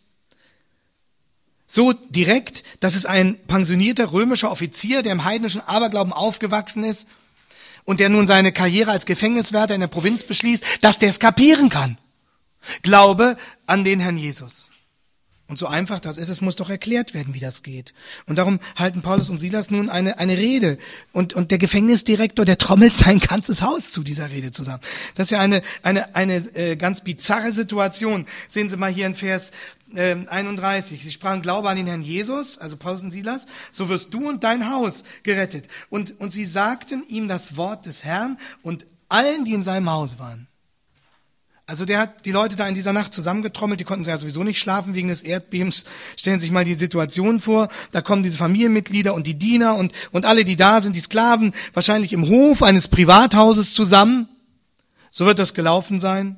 So direkt, dass es ein pensionierter römischer Offizier, der im heidnischen Aberglauben aufgewachsen ist und der nun seine Karriere als Gefängniswärter in der Provinz beschließt, dass der es kapieren kann. Glaube an den Herrn Jesus. Und so einfach das ist, es muss doch erklärt werden, wie das geht. Und darum halten Paulus und Silas nun eine, eine Rede. Und, und der Gefängnisdirektor, der trommelt sein ganzes Haus zu dieser Rede zusammen. Das ist ja eine, eine, eine äh, ganz bizarre Situation. Sehen Sie mal hier in Vers äh, einunddreißig. Sie sprachen Glaube an den Herrn Jesus, also Paulus und Silas, so wirst du und dein Haus gerettet. Und, und sie sagten ihm das Wort des Herrn und allen, die in seinem Haus waren. Also der hat die Leute da in dieser Nacht zusammengetrommelt, die konnten ja sowieso nicht schlafen wegen des Erdbebens. Stellen Sie sich mal die Situation vor, da kommen diese Familienmitglieder und die Diener und, und alle, die da sind, die Sklaven, wahrscheinlich im Hof eines Privathauses zusammen. So wird das gelaufen sein.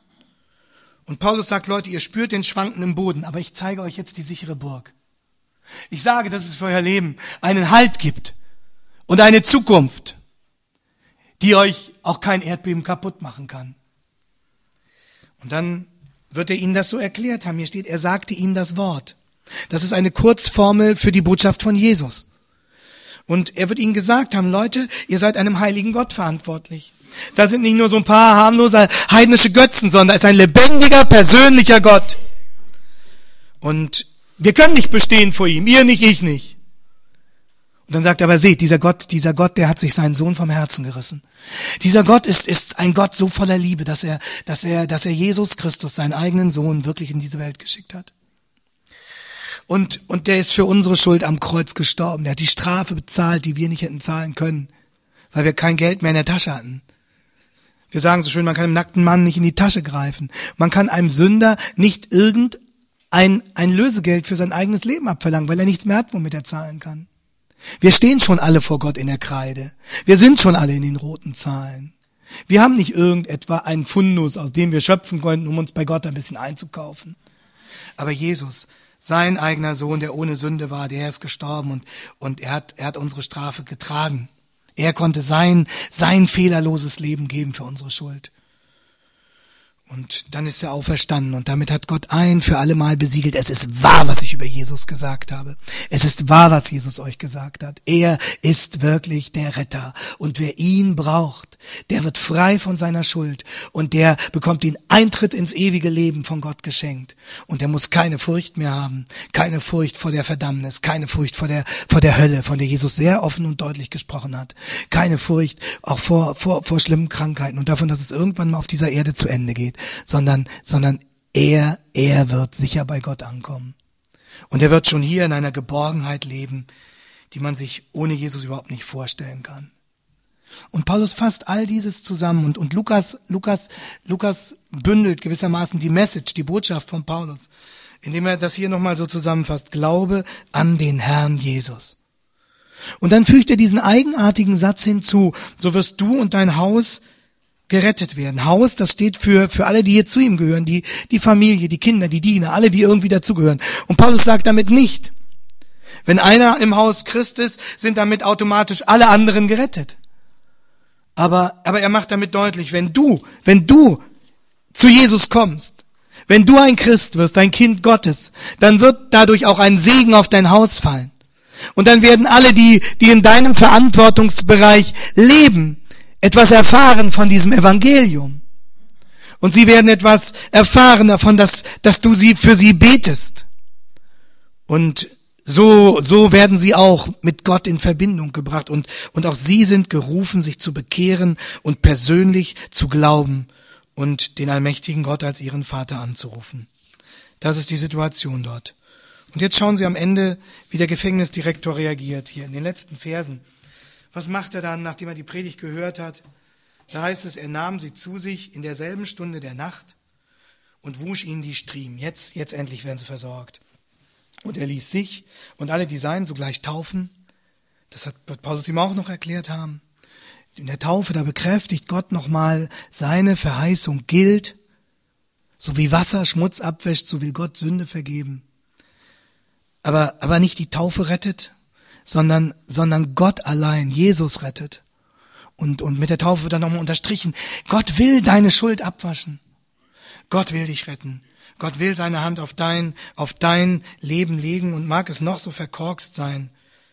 Und Paulus sagt, Leute, ihr spürt den schwankenden Boden, aber ich zeige euch jetzt die sichere Burg. Ich sage, dass es für euer Leben einen Halt gibt und eine Zukunft, die euch auch kein Erdbeben kaputt machen kann. Und dann wird er ihnen das so erklärt haben. Hier steht, er sagte ihnen das Wort. Das ist eine Kurzformel für die Botschaft von Jesus. Und er wird ihnen gesagt haben, Leute, ihr seid einem heiligen Gott verantwortlich. Da sind nicht nur so ein paar harmlose heidnische Götzen, sondern es ist ein lebendiger, persönlicher Gott. Und wir können nicht bestehen vor ihm, ihr nicht, ich nicht. Und dann sagt er, aber seht, dieser Gott, dieser Gott, der hat sich seinen Sohn vom Herzen gerissen. Dieser Gott ist, ist ein Gott so voller Liebe, dass er, dass er, dass er Jesus Christus, seinen eigenen Sohn, wirklich in diese Welt geschickt hat. Und, und der ist für unsere Schuld am Kreuz gestorben. Der hat die Strafe bezahlt, die wir nicht hätten zahlen können, weil wir kein Geld mehr in der Tasche hatten. Wir sagen so schön, man kann einem nackten Mann nicht in die Tasche greifen. Man kann einem Sünder nicht irgendein, ein Lösegeld für sein eigenes Leben abverlangen, weil er nichts mehr hat, womit er zahlen kann. Wir stehen schon alle vor Gott in der Kreide. Wir sind schon alle in den roten Zahlen. Wir haben nicht irgendetwa einen Fundus, aus dem wir schöpfen könnten, um uns bei Gott ein bisschen einzukaufen. Aber Jesus, sein eigener Sohn, der ohne Sünde war, der ist gestorben und, und er hat, er hat unsere Strafe getragen. Er konnte sein, sein fehlerloses Leben geben für unsere Schuld. Und dann ist er auferstanden und damit hat Gott ein für alle Mal besiegelt. Es ist wahr, was ich über Jesus gesagt habe. Es ist wahr, was Jesus euch gesagt hat. Er ist wirklich der Retter. Und wer ihn braucht, der wird frei von seiner Schuld und der bekommt den Eintritt ins ewige Leben von Gott geschenkt. Und der muss keine Furcht mehr haben. Keine Furcht vor der Verdammnis, keine Furcht vor der, vor der Hölle, von der Jesus sehr offen und deutlich gesprochen hat. Keine Furcht auch vor, vor, vor schlimmen Krankheiten und davon, dass es irgendwann mal auf dieser Erde zu Ende geht. Sondern, sondern er, er wird sicher bei Gott ankommen. Und er wird schon hier in einer Geborgenheit leben, die man sich ohne Jesus überhaupt nicht vorstellen kann. Und Paulus fasst all dieses zusammen und, und Lukas, Lukas, Lukas bündelt gewissermaßen die Message, die Botschaft von Paulus, indem er das hier nochmal so zusammenfasst. Glaube an den Herrn Jesus. Und dann fügt er diesen eigenartigen Satz hinzu, so wirst du und dein Haus gerettet werden. Haus, das steht für für alle, die hier zu ihm gehören, die die Familie, die Kinder, die Diener, alle, die irgendwie dazugehören. Und Paulus sagt damit nicht, wenn einer im Haus Christ ist, sind damit automatisch alle anderen gerettet. Aber aber er macht damit deutlich, wenn du, wenn du zu Jesus kommst, wenn du ein Christ wirst, ein Kind Gottes, dann wird dadurch auch ein Segen auf dein Haus fallen. Und dann werden alle, die die in deinem Verantwortungsbereich leben, etwas erfahren von diesem Evangelium. Und sie werden etwas erfahren davon, dass, dass du sie für sie betest. Und So, so werden sie auch mit Gott in Verbindung gebracht und, und auch sie sind gerufen, sich zu bekehren und persönlich zu glauben und den allmächtigen Gott als ihren Vater anzurufen. Das ist die Situation dort. Und jetzt schauen Sie am Ende, wie der Gefängnisdirektor reagiert, hier in den letzten Versen. Was macht er dann, nachdem er die Predigt gehört hat? Da heißt es, er nahm sie zu sich in derselben Stunde der Nacht und wusch ihnen die Striemen. Jetzt, jetzt endlich werden sie versorgt. Und er ließ sich und alle, die seien, sogleich taufen. Das hat, wird Paulus ihm auch noch erklärt haben. In der Taufe, da bekräftigt Gott nochmal, seine Verheißung gilt. So wie Wasser Schmutz abwäscht, so will Gott Sünde vergeben. Aber, aber nicht die Taufe rettet, sondern, sondern Gott allein, Jesus rettet. Und, und mit der Taufe wird dann nochmal unterstrichen, Gott will deine Schuld abwaschen. Gott will dich retten. Gott will seine Hand auf dein, auf dein Leben legen und mag es noch so verkorkst sein.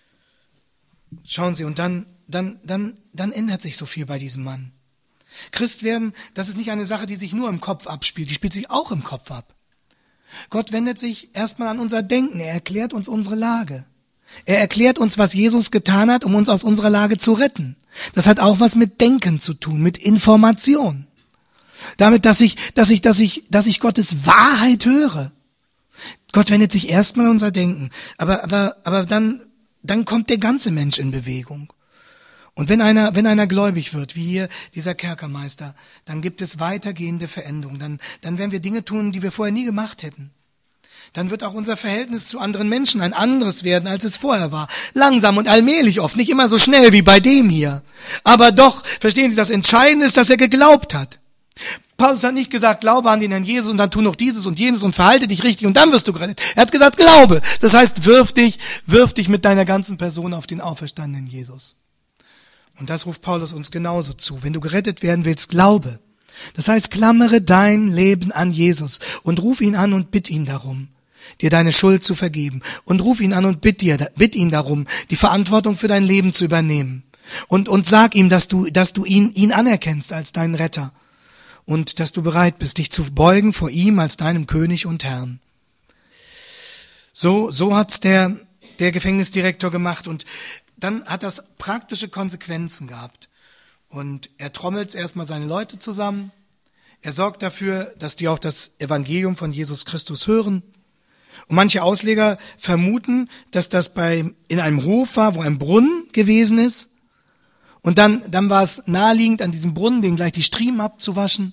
Schauen Sie, und dann, dann, dann, dann ändert sich so viel bei diesem Mann. Christ werden, das ist nicht eine Sache, die sich nur im Kopf abspielt, die spielt sich auch im Kopf ab. Gott wendet sich erstmal an unser Denken, er erklärt uns unsere Lage. Er erklärt uns, was Jesus getan hat, um uns aus unserer Lage zu retten. Das hat auch was mit Denken zu tun, mit Information. Damit, dass ich, dass ich, dass ich, dass ich Gottes Wahrheit höre. Gott wendet sich erstmal an unser Denken, aber, aber, aber dann, dann kommt der ganze Mensch in Bewegung. Und wenn einer, wenn einer gläubig wird, wie hier dieser Kerkermeister, dann gibt es weitergehende Veränderungen. Dann, dann werden wir Dinge tun, die wir vorher nie gemacht hätten. Dann wird auch unser Verhältnis zu anderen Menschen ein anderes werden, als es vorher war. Langsam und allmählich oft, nicht immer so schnell wie bei dem hier. Aber doch, verstehen Sie, das Entscheidende ist, dass er geglaubt hat. Paulus hat nicht gesagt, glaube an den Herrn Jesus und dann tu noch dieses und jenes und verhalte dich richtig und dann wirst du gerettet. Er hat gesagt, glaube. Das heißt, wirf dich, wirf dich mit deiner ganzen Person auf den auferstandenen Jesus. Und das ruft Paulus uns genauso zu. Wenn du gerettet werden willst, glaube. Das heißt, klammere dein Leben an Jesus und ruf ihn an und bitt ihn darum, dir deine Schuld zu vergeben. Und ruf ihn an und bitt dir, bitt ihn darum, die Verantwortung für dein Leben zu übernehmen. Und, und sag ihm, dass du, dass du ihn, ihn anerkennst als deinen Retter. Und dass du bereit bist, dich zu beugen vor ihm als deinem König und Herrn. So, so hat's der, der Gefängnisdirektor gemacht und dann hat das praktische Konsequenzen gehabt. Und er trommelt erstmal seine Leute zusammen. Er sorgt dafür, dass die auch das Evangelium von Jesus Christus hören. Und manche Ausleger vermuten, dass das bei, in einem Hof war, wo ein Brunnen gewesen ist. Und dann, dann war es naheliegend, an diesem Brunnen den gleich die Striemen abzuwaschen.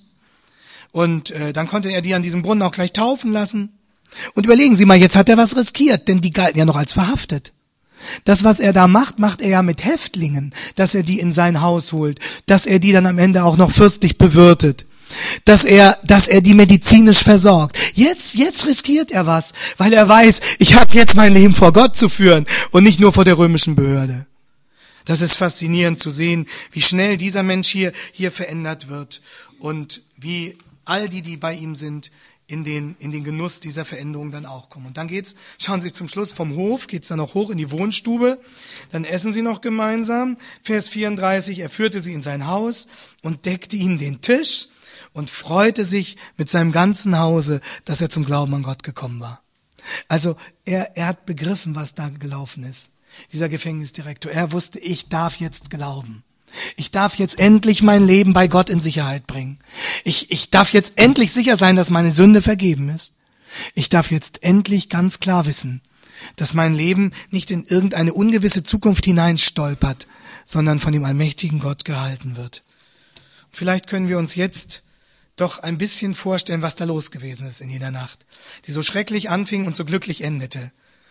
Und äh, dann konnte er die an diesem Brunnen auch gleich taufen lassen. Und überlegen Sie mal, jetzt hat er was riskiert, denn die galten ja noch als verhaftet. Das, was er da macht, macht er ja mit Häftlingen, dass er die in sein Haus holt, dass er die dann am Ende auch noch fürstlich bewirtet, dass er, dass er die medizinisch versorgt. Jetzt, jetzt riskiert er was, weil er weiß, ich habe jetzt mein Leben vor Gott zu führen und nicht nur vor der römischen Behörde. Das ist faszinierend zu sehen, wie schnell dieser Mensch hier, hier verändert wird und wie all die, die bei ihm sind, in den, in den Genuss dieser Veränderung dann auch kommen. Und dann geht's, schauen Sie zum Schluss vom Hof, geht's dann noch hoch in die Wohnstube, dann essen sie noch gemeinsam. Vers vierunddreißig, er führte sie in sein Haus und deckte ihnen den Tisch und freute sich mit seinem ganzen Hause, dass er zum Glauben an Gott gekommen war. Also er, er hat begriffen, was da gelaufen ist. Dieser Gefängnisdirektor, er wusste, ich darf jetzt glauben. Ich darf jetzt endlich mein Leben bei Gott in Sicherheit bringen. Ich, ich darf jetzt endlich sicher sein, dass meine Sünde vergeben ist. Ich darf jetzt endlich ganz klar wissen, dass mein Leben nicht in irgendeine ungewisse Zukunft hineinstolpert, sondern von dem allmächtigen Gott gehalten wird. Vielleicht können wir uns jetzt doch ein bisschen vorstellen, was da los gewesen ist in jener Nacht, die so schrecklich anfing und so glücklich endete,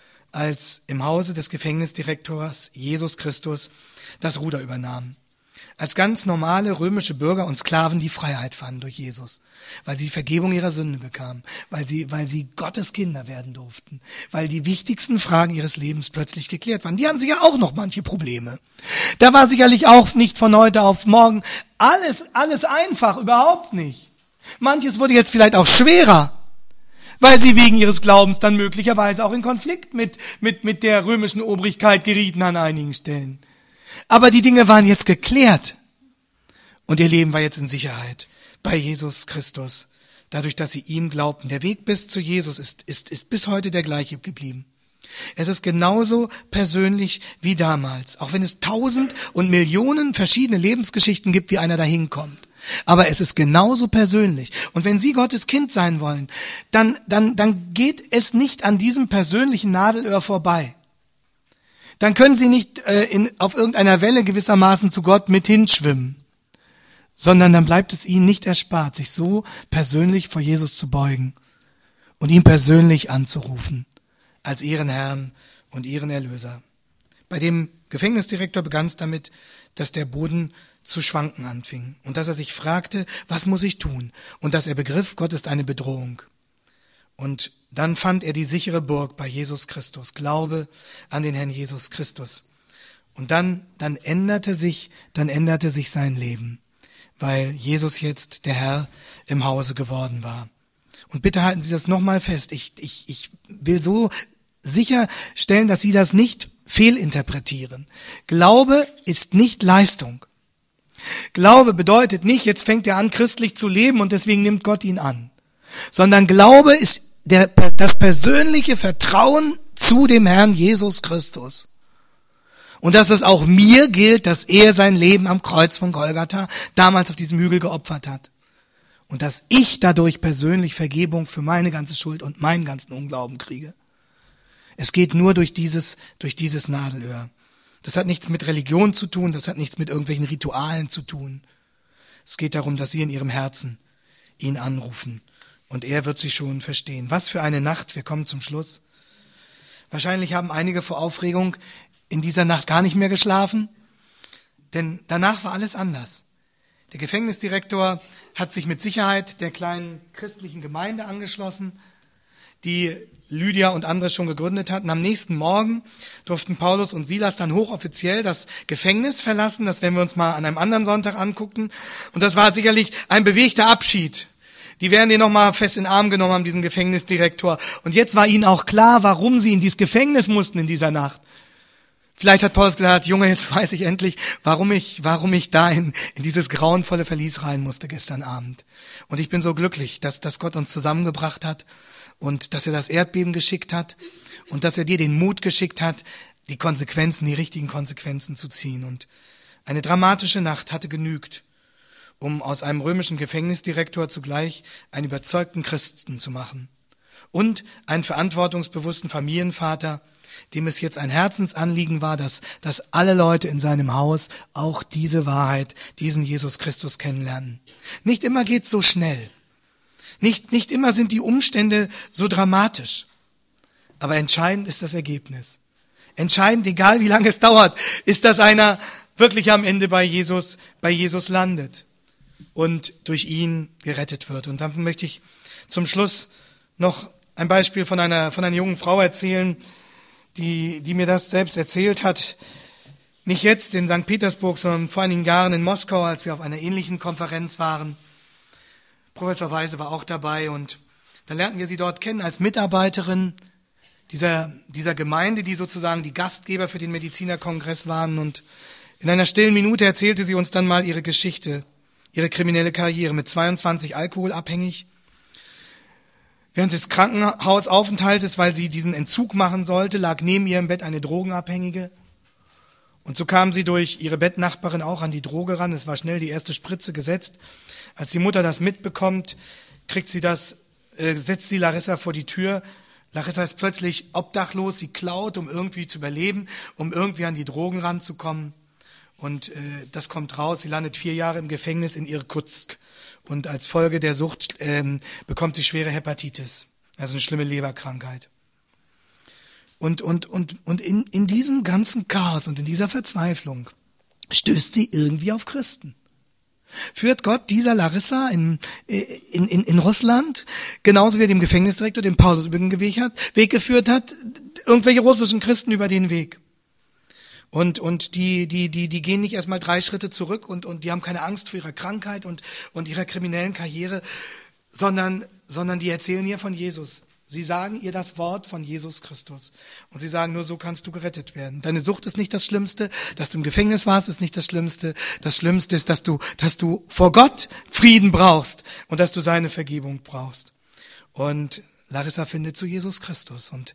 als im Hause des Gefängnisdirektors Jesus Christus das Ruder übernahm. Als ganz normale römische Bürger und Sklaven die Freiheit fanden durch Jesus, weil sie die Vergebung ihrer Sünde bekamen, weil sie, weil sie Gottes Kinder werden durften, weil die wichtigsten Fragen ihres Lebens plötzlich geklärt waren. Die hatten sicher auch noch manche Probleme. Da war sicherlich auch nicht von heute auf morgen alles, alles einfach, überhaupt nicht. Manches wurde jetzt vielleicht auch schwerer, weil sie wegen ihres Glaubens dann möglicherweise auch in Konflikt mit, mit, mit der römischen Obrigkeit gerieten an einigen Stellen. Aber die Dinge waren jetzt geklärt und ihr Leben war jetzt in Sicherheit bei Jesus Christus, dadurch, dass sie ihm glaubten. Der Weg bis zu Jesus ist, ist, ist bis heute der gleiche geblieben. Es ist genauso persönlich wie damals, auch wenn es tausend und Millionen verschiedene Lebensgeschichten gibt, wie einer dahin kommt. Aber es ist genauso persönlich. Und wenn Sie Gottes Kind sein wollen, dann, dann, dann geht es nicht an diesem persönlichen Nadelöhr vorbei. Dann können Sie nicht äh, in, auf irgendeiner Welle gewissermaßen zu Gott mit hinschwimmen, sondern dann bleibt es Ihnen nicht erspart, sich so persönlich vor Jesus zu beugen und ihn persönlich anzurufen als Ihren Herrn und Ihren Erlöser. Bei dem Gefängnisdirektor begann es damit, dass der Boden zu schwanken anfing und dass er sich fragte, was muss ich tun? Und dass er begriff, Gott ist eine Bedrohung. Und dann fand er die sichere Burg bei Jesus Christus, Glaube an den Herrn Jesus Christus. Und dann, dann änderte sich, dann änderte sich sein Leben, weil Jesus jetzt der Herr im Hause geworden war. Und bitte halten Sie das nochmal fest. Ich, ich, ich will so sicherstellen, dass Sie das nicht fehlinterpretieren. Glaube ist nicht Leistung. Glaube bedeutet nicht, jetzt fängt er an, christlich zu leben und deswegen nimmt Gott ihn an. Sondern Glaube ist der, das persönliche Vertrauen zu dem Herrn Jesus Christus. Und dass es auch mir gilt, dass er sein Leben am Kreuz von Golgatha damals auf diesem Hügel geopfert hat. Und dass ich dadurch persönlich Vergebung für meine ganze Schuld und meinen ganzen Unglauben kriege. Es geht nur durch dieses, durch dieses Nadelöhr. Das hat nichts mit Religion zu tun, das hat nichts mit irgendwelchen Ritualen zu tun. Es geht darum, dass Sie in Ihrem Herzen ihn anrufen. Und er wird Sie schon verstehen. Was für eine Nacht, wir kommen zum Schluss. Wahrscheinlich haben einige vor Aufregung in dieser Nacht gar nicht mehr geschlafen, denn danach war alles anders. Der Gefängnisdirektor hat sich mit Sicherheit der kleinen christlichen Gemeinde angeschlossen, die Lydia und andere schon gegründet hatten. Am nächsten Morgen durften Paulus und Silas dann hochoffiziell das Gefängnis verlassen. Das werden wir uns mal an einem anderen Sonntag angucken. Und das war sicherlich ein bewegter Abschied. Die werden ihn nochmal fest in den Arm genommen haben, diesen Gefängnisdirektor. Und jetzt war ihnen auch klar, warum sie in dieses Gefängnis mussten in dieser Nacht. Vielleicht hat Paulus gesagt, Junge, jetzt weiß ich endlich, warum ich, warum ich da in, in dieses grauenvolle Verlies rein musste gestern Abend. Und ich bin so glücklich, dass, dass Gott uns zusammengebracht hat und dass er das Erdbeben geschickt hat und dass er dir den Mut geschickt hat, die Konsequenzen, die richtigen Konsequenzen zu ziehen. Und eine dramatische Nacht hatte genügt, um aus einem römischen Gefängnisdirektor zugleich einen überzeugten Christen zu machen und einen verantwortungsbewussten Familienvater, dem es jetzt ein Herzensanliegen war, dass, dass alle Leute in seinem Haus auch diese Wahrheit, diesen Jesus Christus kennenlernen. Nicht immer geht's so schnell. Nicht, nicht immer sind die Umstände so dramatisch. Aber entscheidend ist das Ergebnis. Entscheidend, egal wie lange es dauert, ist, dass einer wirklich am Ende bei Jesus, bei Jesus landet und durch ihn gerettet wird. Und dann möchte ich zum Schluss noch ein Beispiel von einer, von einer jungen Frau erzählen, die, die mir das selbst erzählt hat. Nicht jetzt in Sankt Petersburg, sondern vor einigen Jahren in Moskau, als wir auf einer ähnlichen Konferenz waren. Professor Weise war auch dabei und dann lernten wir sie dort kennen als Mitarbeiterin dieser, dieser Gemeinde, die sozusagen die Gastgeber für den Medizinerkongress waren. Und in einer stillen Minute erzählte sie uns dann mal ihre Geschichte, ihre kriminelle Karriere, mit zweiundzwanzig alkoholabhängig. Während des Krankenhausaufenthaltes, weil sie diesen Entzug machen sollte, lag neben ihr im Bett eine Drogenabhängige. Und so kam sie durch ihre Bettnachbarin auch an die Droge ran. Es war schnell die erste Spritze gesetzt. Als die Mutter das mitbekommt, kriegt sie das, äh, setzt sie Larissa vor die Tür. Larissa ist plötzlich obdachlos, sie klaut, um irgendwie zu überleben, um irgendwie an die Drogen ranzukommen. Und äh, das kommt raus. Sie landet vier Jahre im Gefängnis in Irkutsk. Und als Folge der Sucht ähm, bekommt sie schwere Hepatitis, also eine schlimme Leberkrankheit. Und, und, und, und in, in diesem ganzen Chaos und in dieser Verzweiflung stößt sie irgendwie auf Christen. Führt Gott dieser Larissa in, in, in, in Russland, genauso wie er dem Gefängnisdirektor, den Paulus über den Weg, hat, Weg geführt hat, irgendwelche russischen Christen über den Weg. Und, und die, die, die, die gehen nicht erstmal drei Schritte zurück und, und die haben keine Angst vor ihrer Krankheit und, und ihrer kriminellen Karriere, sondern, sondern die erzählen ihr von Jesus. Sie sagen ihr das Wort von Jesus Christus. Und sie sagen, nur so kannst du gerettet werden. Deine Sucht ist nicht das Schlimmste. Dass du im Gefängnis warst, ist nicht das Schlimmste. Das Schlimmste ist, dass du, dass du vor Gott Frieden brauchst und dass du seine Vergebung brauchst. Und Larissa findet zu Jesus Christus. Und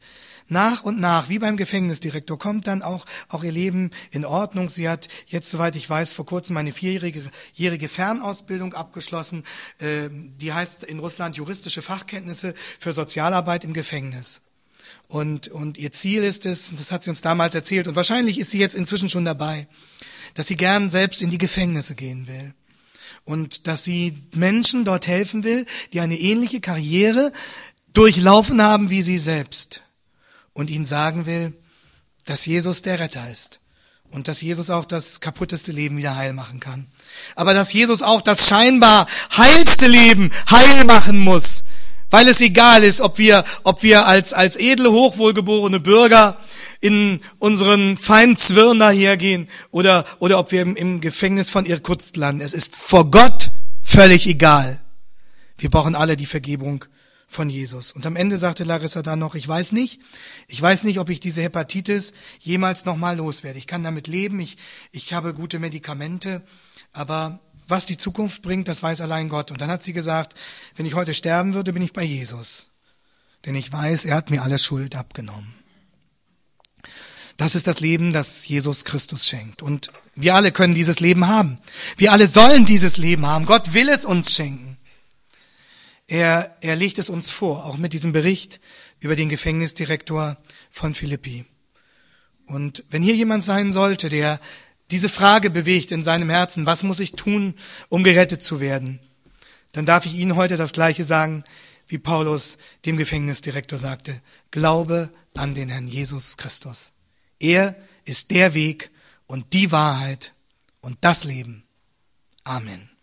nach und nach, wie beim Gefängnisdirektor, kommt dann auch, auch ihr Leben in Ordnung. Sie hat jetzt, soweit ich weiß, vor kurzem eine vierjährige jährige Fernausbildung abgeschlossen. Äh, die heißt in Russland juristische Fachkenntnisse für Sozialarbeit im Gefängnis. Und, und ihr Ziel ist es, das hat sie uns damals erzählt, und wahrscheinlich ist sie jetzt inzwischen schon dabei, dass sie gern selbst in die Gefängnisse gehen will. Und dass sie Menschen dort helfen will, die eine ähnliche Karriere durchlaufen haben wie sie selbst. Und ihnen sagen will, dass Jesus der Retter ist. Und dass Jesus auch das kaputteste Leben wieder heil machen kann. Aber dass Jesus auch das scheinbar heilste Leben heil machen muss. Weil es egal ist, ob wir, ob wir als, als edle, hochwohlgeborene Bürger in unseren feinen Zwirn dahergehen oder, oder ob wir im, im Gefängnis von Irkutsk landen. Es ist vor Gott völlig egal. Wir brauchen alle die Vergebung von Jesus. Und am Ende sagte Larissa dann noch, ich weiß nicht, ich weiß nicht, ob ich diese Hepatitis jemals nochmal loswerde. Ich kann damit leben, ich, ich habe gute Medikamente, aber was die Zukunft bringt, das weiß allein Gott. Und dann hat sie gesagt, wenn ich heute sterben würde, bin ich bei Jesus. Denn ich weiß, er hat mir alle Schuld abgenommen. Das ist das Leben, das Jesus Christus schenkt. Und wir alle können dieses Leben haben. Wir alle sollen dieses Leben haben. Gott will es uns schenken. Er, er legt es uns vor, auch mit diesem Bericht über den Gefängnisdirektor von Philippi. Und wenn hier jemand sein sollte, der diese Frage bewegt in seinem Herzen, was muss ich tun, um gerettet zu werden, dann darf ich Ihnen heute das Gleiche sagen, wie Paulus dem Gefängnisdirektor sagte. Glaube an den Herrn Jesus Christus. Er ist der Weg und die Wahrheit und das Leben. Amen.